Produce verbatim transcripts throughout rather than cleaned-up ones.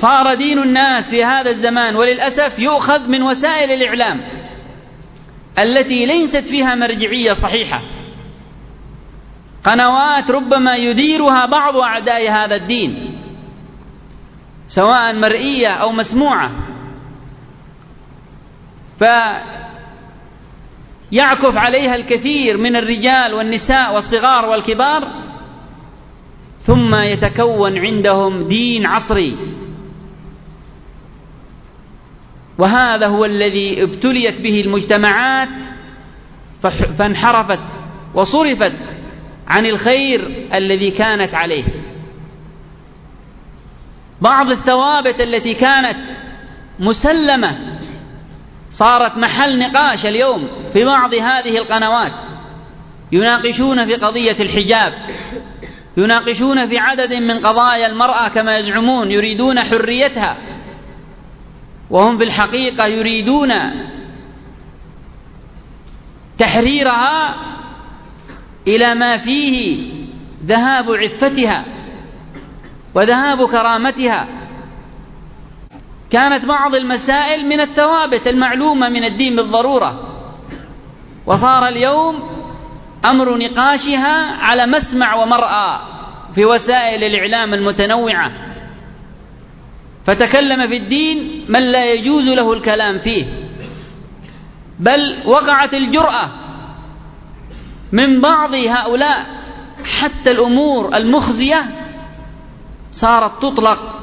صار دين الناس في هذا الزمان وللأسف يؤخذ من وسائل الإعلام التي ليست فيها مرجعية صحيحة، قنوات ربما يديرها بعض أعداء هذا الدين سواء مرئية أو مسموعة، فيعكف عليها الكثير من الرجال والنساء والصغار والكبار، ثم يتكون عندهم دين عصري. وهذا هو الذي ابتليت به المجتمعات فانحرفت وصرفت عن الخير الذي كانت عليه. بعض الثوابت التي كانت مسلمة صارت محل نقاش اليوم في بعض هذه القنوات، يناقشون في قضية الحجاب، يناقشون في عدد من قضايا المرأة كما يزعمون، يريدون حريتها، وهم في الحقيقة يريدون تحريرها إلى ما فيه ذهاب عفتها وذهاب كرامتها. كانت بعض المسائل من الثوابت المعلومة من الدين بالضرورة، وصار اليوم أمر نقاشها على مسمع ومرأى في وسائل الإعلام المتنوعة، فتكلم في الدين من لا يجوز له الكلام فيه، بل وقعت الجرأة من بعض هؤلاء حتى الأمور المخزية صارت تطلق،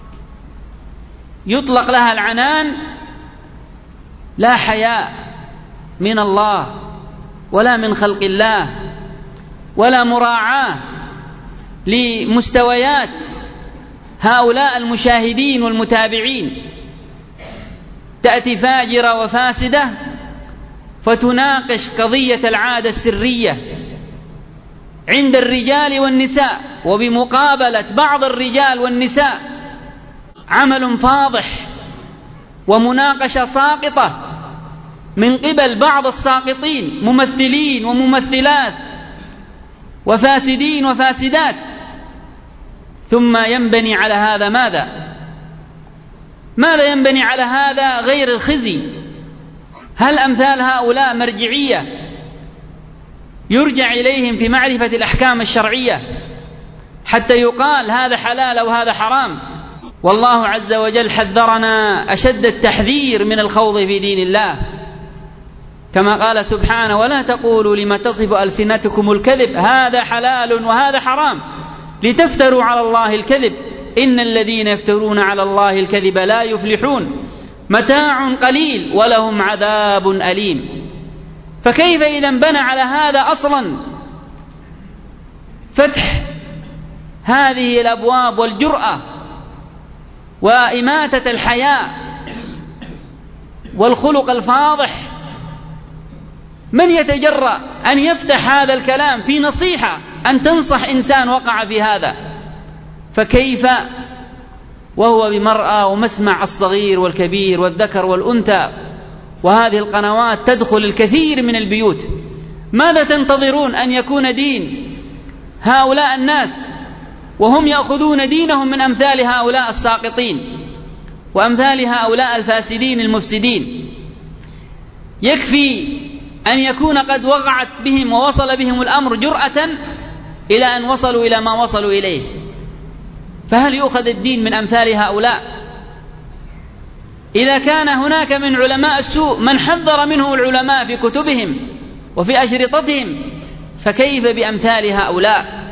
يطلق لها العنان لا حياء من الله ولا من خلق الله ولا مراعاة لمستويات هؤلاء المشاهدين والمتابعين. تأتي فاجرة وفاسدة فتناقش قضية العادة السرية عند الرجال والنساء، وبمقابلة بعض الرجال والنساء عمل فاضح ومناقشة ساقطة من قبل بعض الساقطين، ممثلين وممثلات وفاسدين وفاسدات. ثم ينبني على هذا ماذا؟ ماذا ينبني على هذا غير الخزي؟ هل أمثال هؤلاء مرجعية يرجع إليهم في معرفة الأحكام الشرعية حتى يقال هذا حلال أو هذا حرام؟ والله عز وجل حذرنا أشد التحذير من الخوض في دين الله، كما قال سبحانه: ولا تقولوا لما تصف ألسنتكم الكذب هذا حلال وهذا حرام لتفتروا على الله الكذب إن الذين يفترون على الله الكذب لا يفلحون متاع قليل ولهم عذاب أليم. فكيف إذا بنى على هذا أصلا فتح هذه الأبواب والجرأة وإماتة الحياء والخلق الفاضح؟ من يتجرأ أن يفتح هذا الكلام في نصيحة، أن تنصح إنسان وقع في هذا؟ فكيف وهو بمرأى ومسمع الصغير والكبير والذكر والأنثى، وهذه القنوات تدخل الكثير من البيوت. ماذا تنتظرون أن يكون دين هؤلاء الناس وهم يأخذون دينهم من أمثال هؤلاء الساقطين وأمثال هؤلاء الفاسدين المفسدين؟ يكفي أن يكون قد وقعت بهم ووصل بهم الأمر جرأة إلى أن وصلوا إلى ما وصلوا إليه، فهل يؤخذ الدين من أمثال هؤلاء؟ إذا كان هناك من علماء السوء من حذر منه العلماء في كتبهم وفي أشرطتهم، فكيف بأمثال هؤلاء؟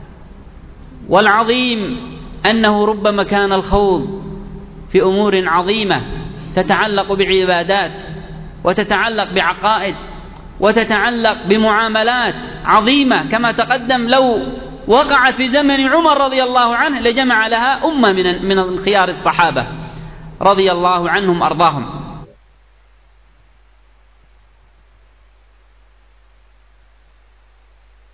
والعظيم أنه ربما كان الخوض في أمور عظيمة تتعلق بعبادات وتتعلق بعقائد وتتعلق بمعاملات عظيمة كما تقدم، لو وقعت في زمن عمر رضي الله عنه لجمع لها أمة من من خيار الصحابة رضي الله عنهم أرضاهم.